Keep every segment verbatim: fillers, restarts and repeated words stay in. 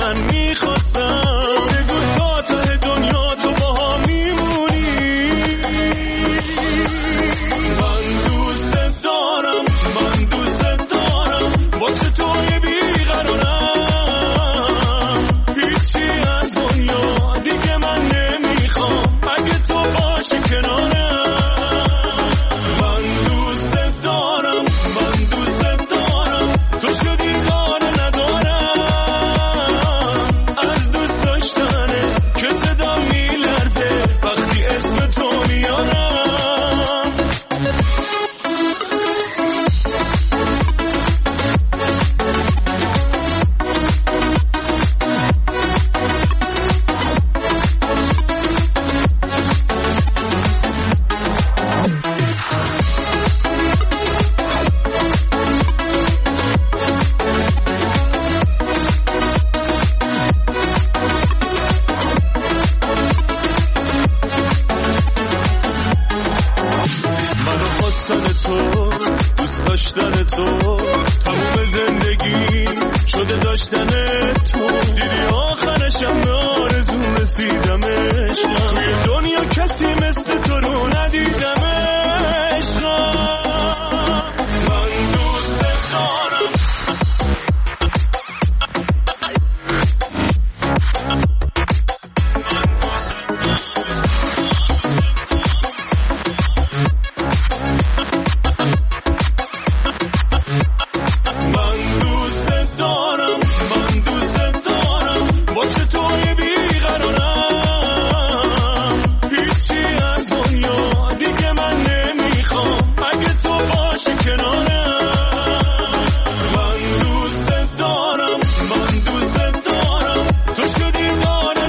من میخواستم بگو تا ته دنیا تو با ها میمونی. من دوست دارم من دوست دارم با چه توی بیقرارم، هیچی از دنیا دیگه من نمیخوام اگه تو باشی کنارم. من دوست دارم من دوست دارم تو شدی داره ندارم، از دوست داشتنه که صدا میلرزه وقتی اسم تو میارم. منو خواستن تو دوست داشتن تو تموم زندگی شده داشتن تو، دیدی آخرشم به آرزوم رسیدم عشقم، توی دنیا کسی مثل تو رو ندیدم عشقم. من دوست دارم من دوست دارم من دوست دارم با چه توی بیقرارم، هیچی از دنیا دیگه من نمیخوام اگه تو باشی کنارم. من دوست دارم من دوست دارم تو شدی داره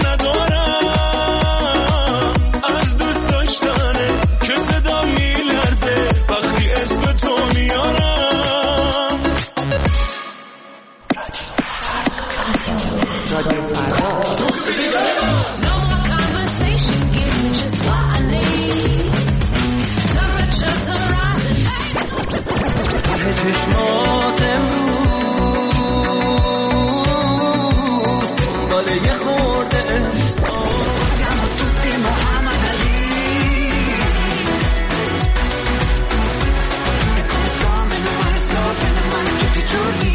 ندارم، از دوست داشتنه که صدا میلرزه وقتی اسم تو میارم. No more conversation, give me just what I need. Temperatures are rising. ته چشمات امروز دنبال یه خورده Siamo tutti Muhammad Ali. E come come non male stop non male tutti i giorni.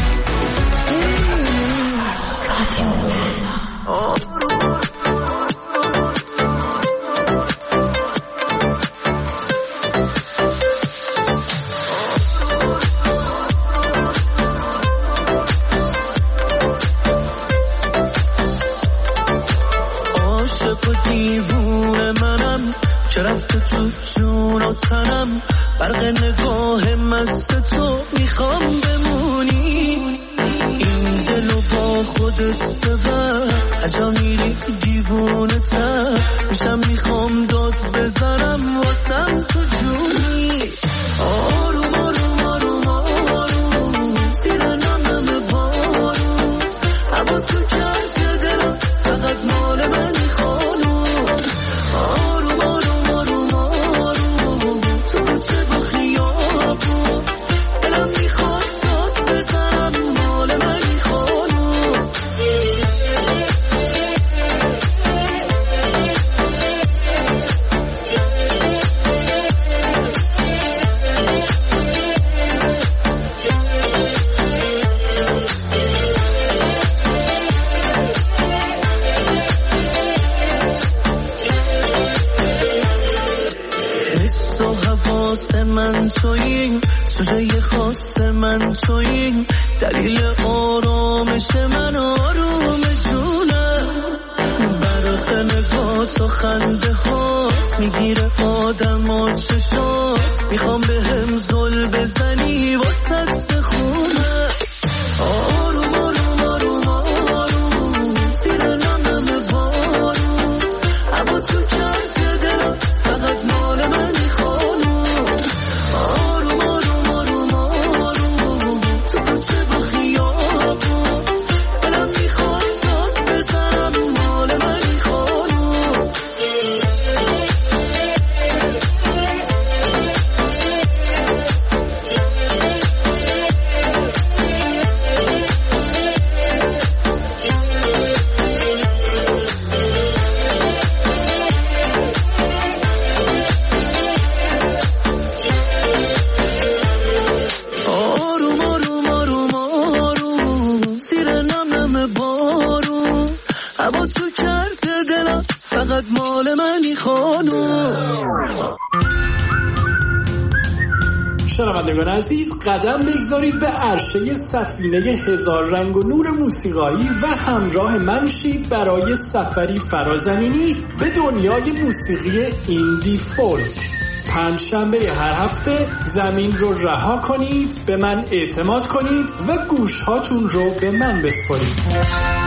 عاشق و دیوونه منم که رفته تو جون و تنم، برق نگاه مست تو میخوام بمونی. این دلو با خودت ببر عجا میری دیوونه تر میشم، میخوام داد بزنم واسم تو جونی. آروم آروم آروم آروم زیر نمم بارون، اما تو کرده دلم فقط مال منی خانوم. آروم آروم آروم آروم تو چه با خیابون، دلم میخواد داد بزنم مال منی خانوم. حس و حواس من تویی، سوژه خاص من تویی، دلیل آرامش من آروم جونم. برق نگات و خنده هات میگیره آدم و چشات، میخوام به هم زل بزنی واسط بخونم. آروم آروم آروم آروم زیر نمم بارون، اما تو کرده دلم فقط مال منی خانوم. آروم آروم آروم آروم تو چه با خیابون، دلم میخواد داد بزنم مال منی خانوم. خانم. شنوندگان عزیز، قدم بگذارید به عرشه سفینه هزار رنگ و نور موسیقایی و همراه من شید برای سفری فرازمینی به دنیای موسیقی ایندی فولک. پنج شنبه هر هفته زمین رو رها کنید، به من اعتماد کنید و گوش هاتون رو به من بسپارید.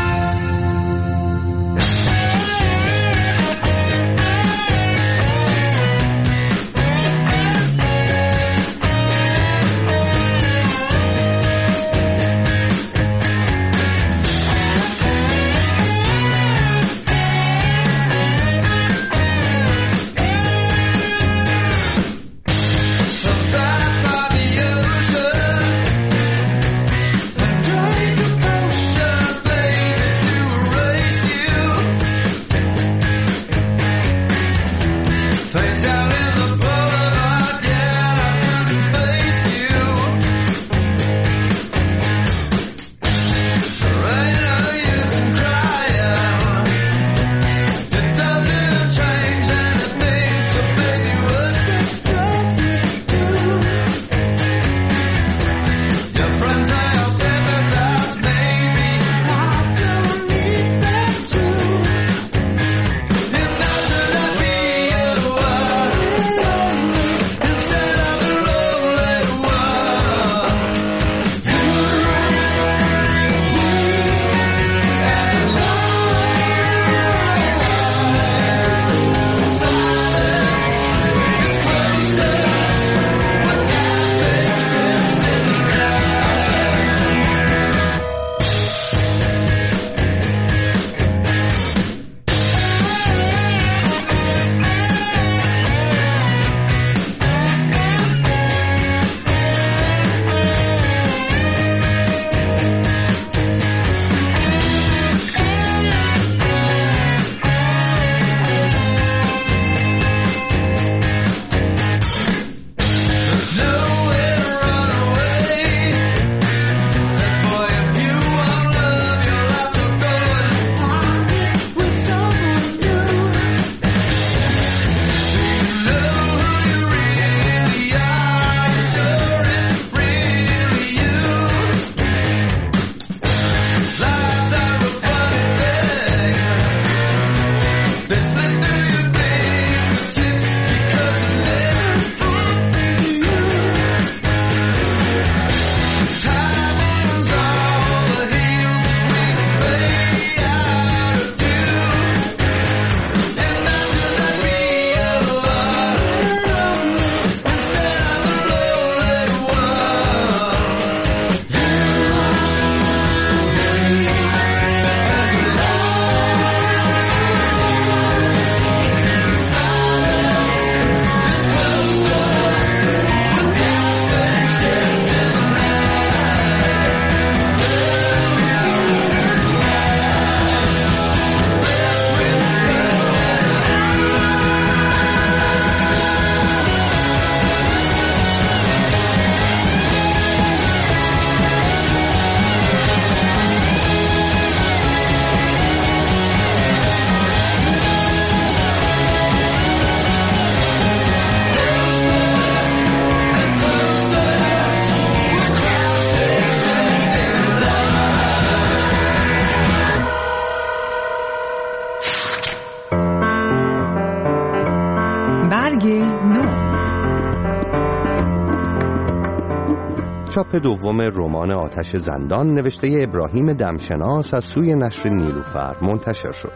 چاپ دوم رمان آتش زندان نوشته ابراهیم دمشناس از سوی نشر نیلوفر منتشر شد.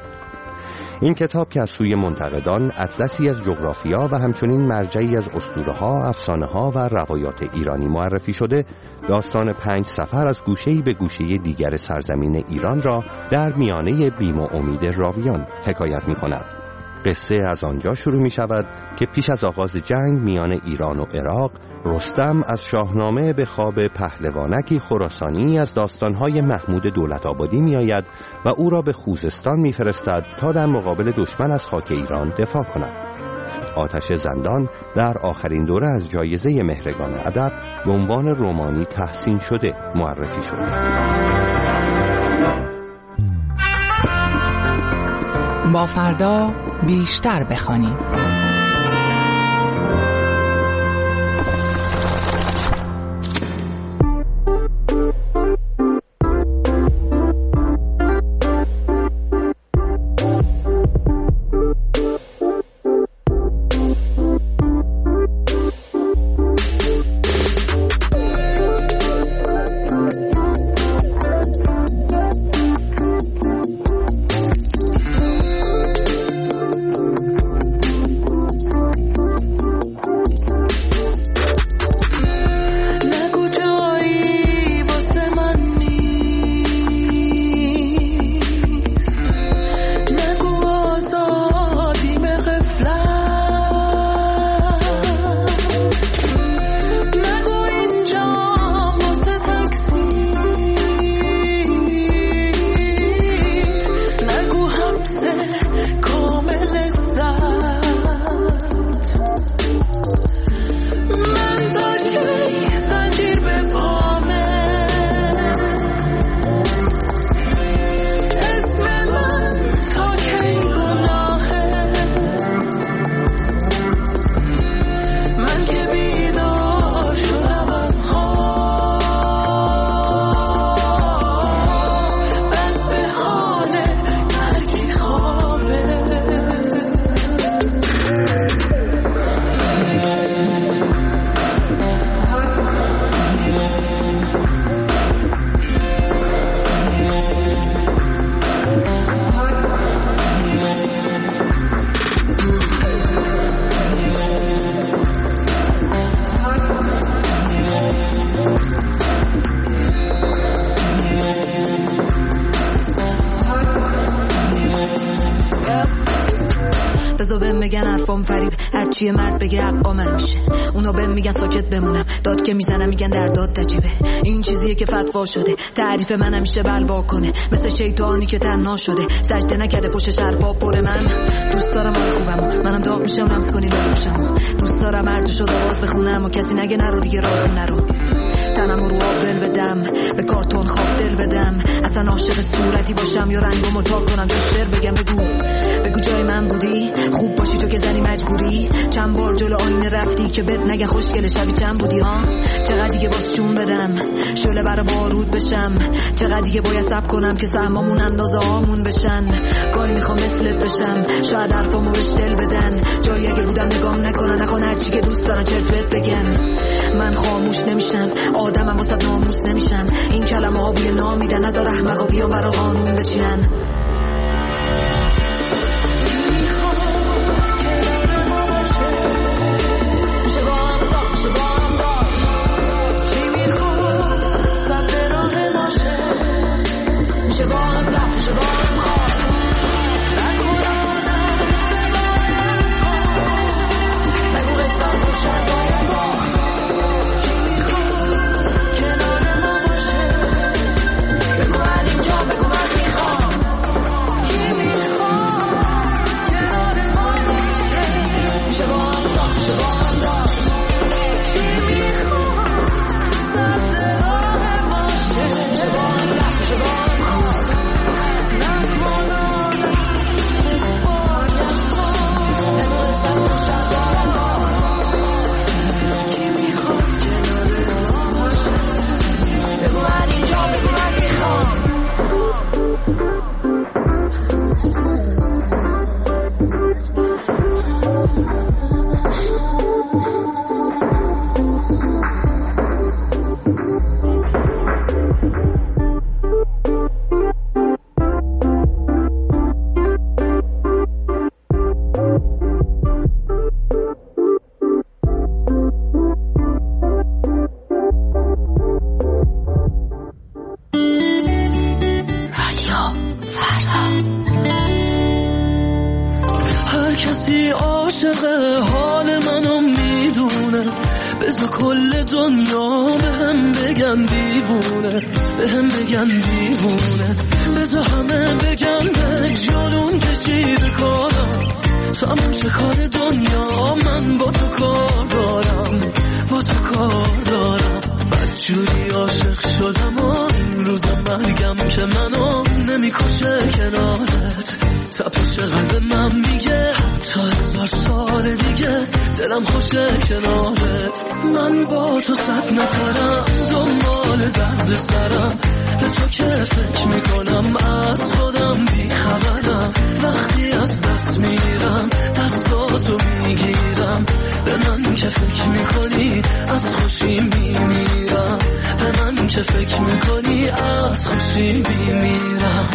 این کتاب که از سوی منتقدان اطلسی از جغرافیا و همچنین مرجعی از اسطوره‌ها، افسانه‌ها و روایات ایرانی معرفی شده، داستان پنج سفر از گوشه‌ای به گوشه دیگر سرزمین ایران را در میانه بیم و امید راویان حکایت می‌کند. قصه از آنجا شروع می شود که پیش از آغاز جنگ میان ایران و عراق، رستم از شاهنامه به خواب پهلوانکی خراسانی از داستانهای محمود دولت‌آبادی می آید و او را به خوزستان می فرستد تا در مقابل دشمن از خاک ایران دفاع کند. آتش زندان در آخرین دوره از جایزه مهرگان ادب به عنوان رمانی تحسین شده معرفی شد. با فردا بیشتر بخوانیم. میگن حرفام فریب، هرچی مرد بگه حقا من میشه. اونا بهم میگن ساکت بمونم، داد که میزنم میگن در داد نجیبه. این چیزیه که فتوا شده، تعریف من همیشه بلوا کنه، مثل شیطانی که تنها شده، سجده نکرده پشت حرفا پر من. دوست دارم حال خوبمو، منم داغ میشم لمس کنی داغشمو. دوست دارم مرد شد آواز بخونم و کسی نگه نرو دیگه راه نرو. تنم رو آب دل بدم، به کارتون خواب دل بدم، اصلا عاشق صورتی باشم یا رنگمو تا کنم تو شعر بگم. بگو بگو جای من بودی، خوب باشی تو که زنی مجبوری. چند بار جلو آینه رفتی که بد نگه خوشگل شبی چند بودی ها. چقدر دیگه باز چون بدم شعله برا بارود بشم، چقدر دیگه باید صبر کنم که سهمامون اندازه هامون بشن. گاهی میخوام مثلت بشم، شاید حرفامو بهش دل بدن، جایی اگه بودم نگام نکنن، نخوان هرچی که دوست دارن چرت بهت بگن. من خاموش نمیشم، آدمم واسه ناموس نمیشم، این کلمه ها بوی نام میدن، نذار احمقا بیان برا قانون بچینن. که منو نمیکشه کنارت، تپش قلب من میگه دلم خوشه کنارت. من با تو صد نفرم دنبال درد سرم، به تو که فکر میکنم از خودم بی خبرم. وقتی از دست میرم دستاتو میگیرم، به من که فکر میکنی از خوشی میمیرم، به من که فکر میکنی از خوشی میمیرم.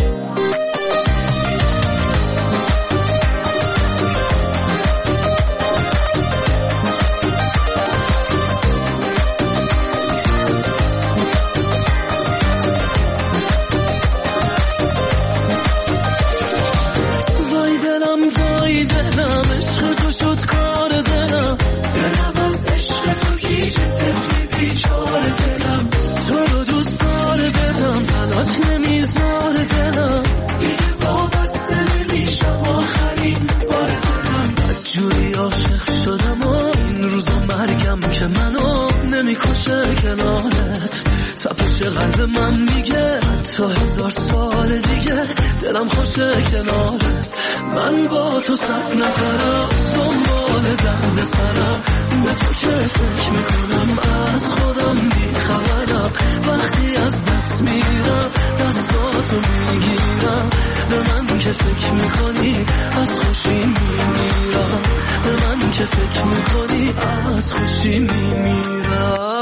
قلب من میگه تا هزار سال دیگه دلم خوشه کنارت. من با تو صد نفرم دنبال درد سرم، به تو که فکر میکنم از خودم بی خبرم. وقتی از دست میرم دستاتو میگیرم، به من که فکر میکنی از خوشی میمیرم، به من که فکر میکنی از خوشی میمیرم.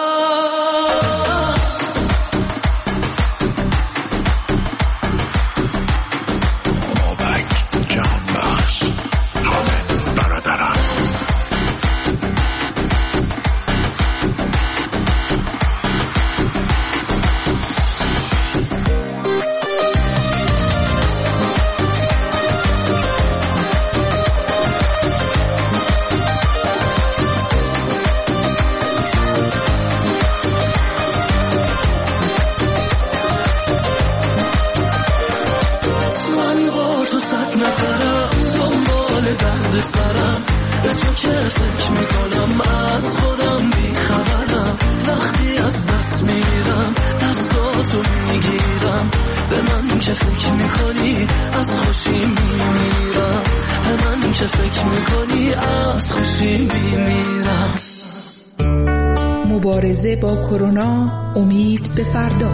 مبارزه با کرونا، امید به فردا.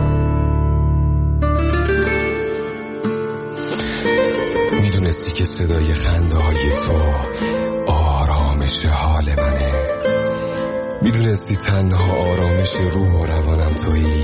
میدونستی که صدای خنده های تو آرامش حال منه؟ میدونستی تنها آرامش روح و روانم تویی؟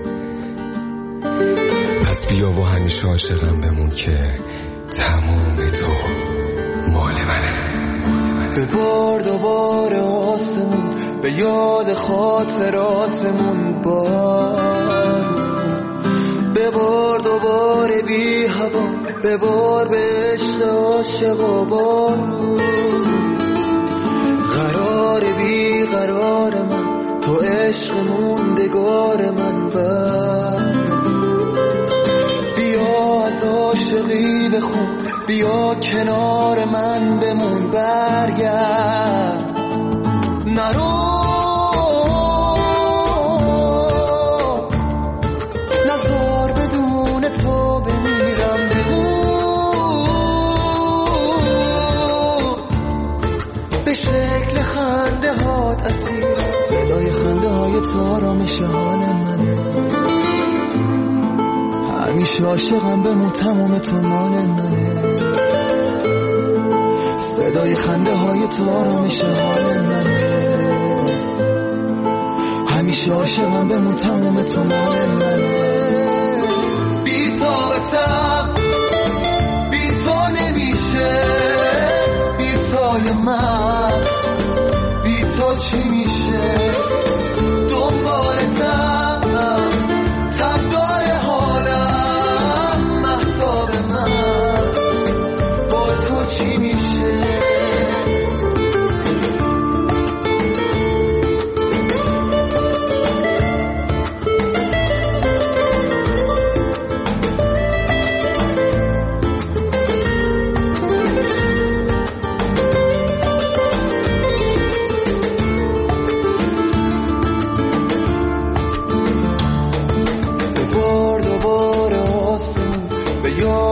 پس بیا و همیشه عاشقم بمون که تموم تو مال منه. به بار دوباره آسمون به یاد خاطراتمون بارون، به بار دوباره بی هوا به بار به عشق عاشقا بارون. قرار بی قرار من تو عشق موندگار من بر. بیا از عاشقی بخون، بیا کنار من بمون، برگرد نرو، نزار بدون تو بمیرم، بمون به شکل خنده هات اسیر. صدای خنده های تو آرامش حال منه، همیشه عاشقم بمون تمام تو مال منه. صدای خنده های تو آرامش حال منه، همیشه عاشقم بمون تمام تو مال منه. بی طاقتم بی تو نمیشه، بی توی من بی تو چی میشه؟ دنبالتم تب داره حالم، مهتاب من با تو چی میشه؟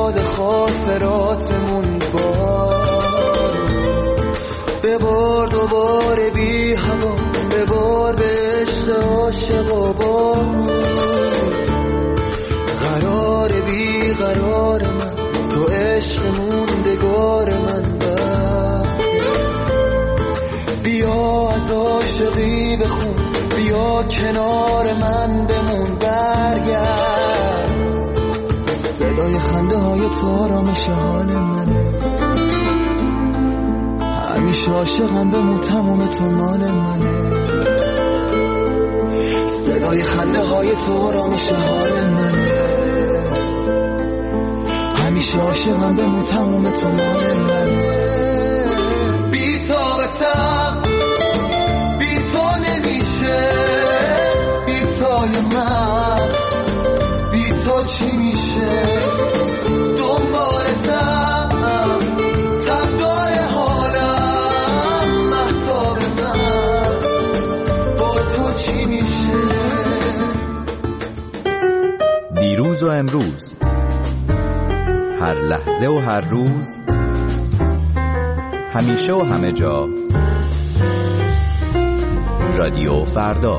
خاطراتمون بارون، به بار دوباره دوباره بی هوا ببار به عشق عاشقا بامون قرار بی قرار من تو عشق موندگار من بر بیا از عاشقی بخون بیا کنار من بمون برگرد صدای خنده های تو آرامش حال منه همیشه عاشقم بمون تمام تو مال منه صدای خنده های تو آرامش حال منه همیشه عاشقم بمون تمام تو مال منه بی طاقتم بی تو نمیشه بی تای من بی تو چی میشه دنبالتم تب داره حالم محتاب من با تو چی میشه دیروز و امروز هر لحظه و هر روز همیشه و همه جا رادیو فردا.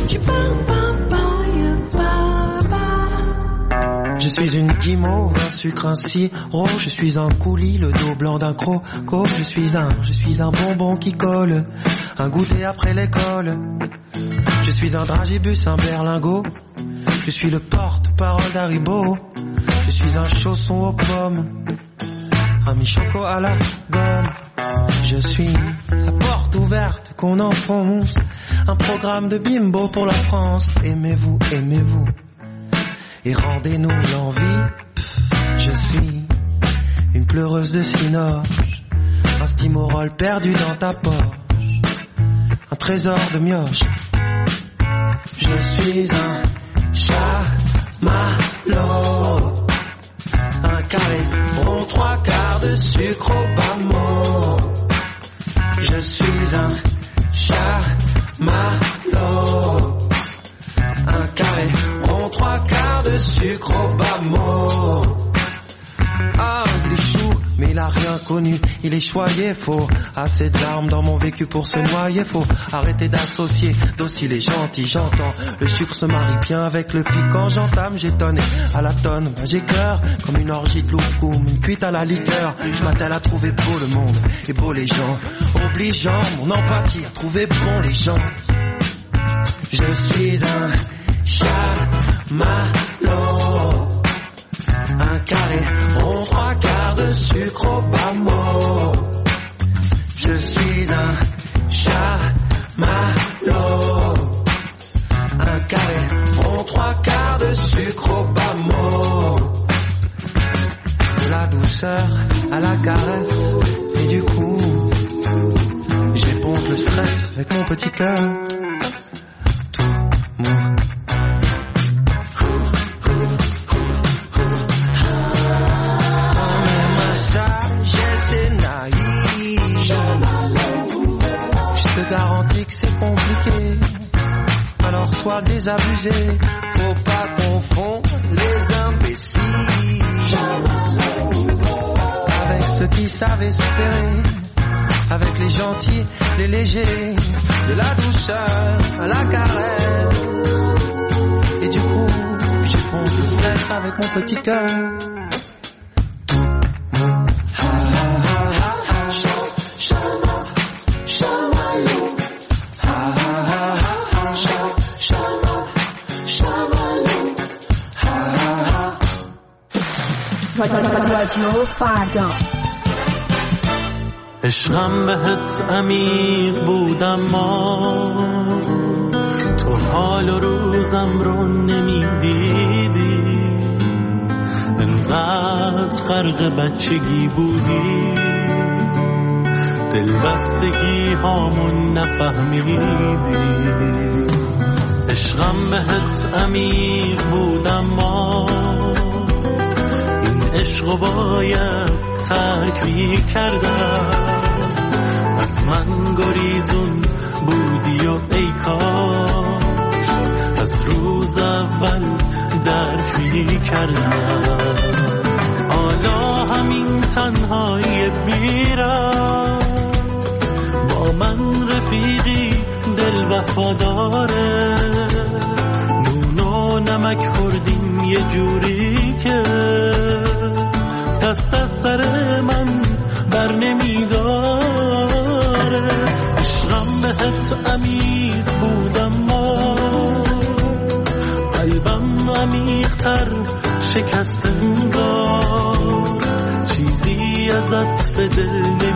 Je suis une guimauve, un sucre, un sirop. Je suis un coulis, le dos blanc d'un croco. Je suis un, je suis un bonbon qui colle, un goûter après l'école. Je suis un dragibus, un berlingot. Je suis le porte-parole d'Haribo. Je suis un chausson aux pommes, un mi-choco à la gomme. Je suis la porte ouverte qu'on enfonce, un programme de bimbo pour la France. Aimez-vous, aimez-vous et rendez-nous l'envie. Je suis une pleureuse de cinoche, un stimorol perdu dans ta poche, un trésor de mioche. Je suis un chamallow, un carré rond, trois quarts de sucre au bas-mot. Je suis un chamallow, un carré rond, trois quarts de sucre au bas-mot. Ah, il est chou, mais il a rien connu, il est choyé, faux. Assez de larmes dans mon vécu pour se noyer, faut arrêter d'associer docile et gentil, j'entends. Le sucre se marie bien avec le piquant, j'entame, j'étonne à la tonne, bah j'écœure comme une orgie de loukoum, une cuite à la liqueur. Je m'attelle à trouver beau le monde et beau les gens, obligeant mon empathie à trouver bon les gens. Je suis un chamallow, un carré rond, trois quarts de sucre au bas-mot. Je suis un chamallow, un carré rond, trois quarts de sucre au bas-mot. De la douceur à la caresse, et du coup, j'éponge le stress avec mon petit cœur. Alors sois désabusé, faut pas confondre les imbéciles avec ceux qui savent espérer, avec les gentils, les légers, de la douceur à la caresse. Et du coup, j'éponge le stress avec mon petit cœur. رادیو فردا. عشقم بهت عمیق بودم ما تو حال و روزم رو نمیدیدی، انقدر غرق بچگی بودی دلبستگی هامون نفهمیدی. عشقم بهت عمیق بودم ما عشقو باید ترک می کردم، از من گریزون بودی و ای کاش از روز اول درک می کردم. حالا همین تنهایی بیرم با با من رفیقی دل وفاداره، نون و نمک خوردیم یه جوری که دست از سر من بر نمیداره. عشقم بهت عمیق بودم ما، قلبم عمیق‌تر شکست انگار، چیزی ازت به دل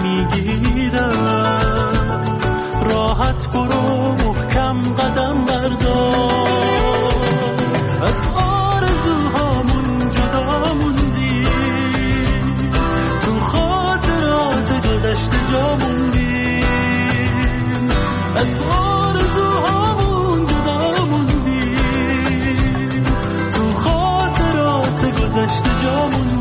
نمیگیرم، راحت برو محکم قدم بردار. از آرزوهامون جدا موندی، تو خاطرات گذشته جا موندی، از آرزوهامون جدا موندی، تو خاطرات گذشته جا موندی.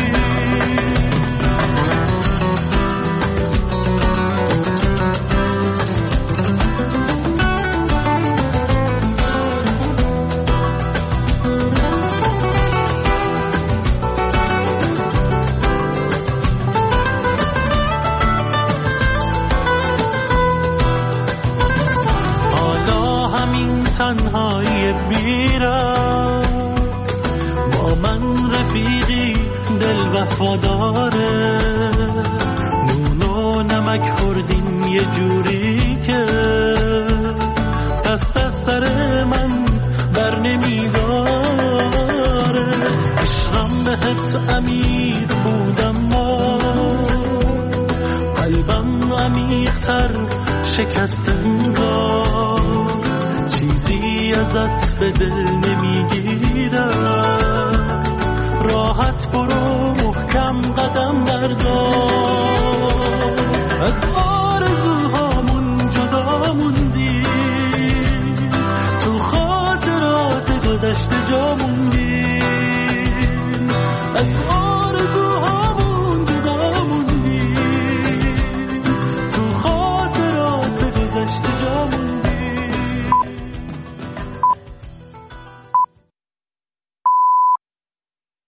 تنهایی بیرم با من رفیقی دل وفاداره، نون و نمک خوردیم یه جوری که دست از سر من بر نمیداره. عشقم بهت عمیق بودم ما، قلبم عمیق‌تر شکست انگار، چیزی ازت به دل نمیگیرم، راحت برو محکم قدم بردار. از آرزوهامون جدا موندی، تو خاطرات گذشته جا موندی، از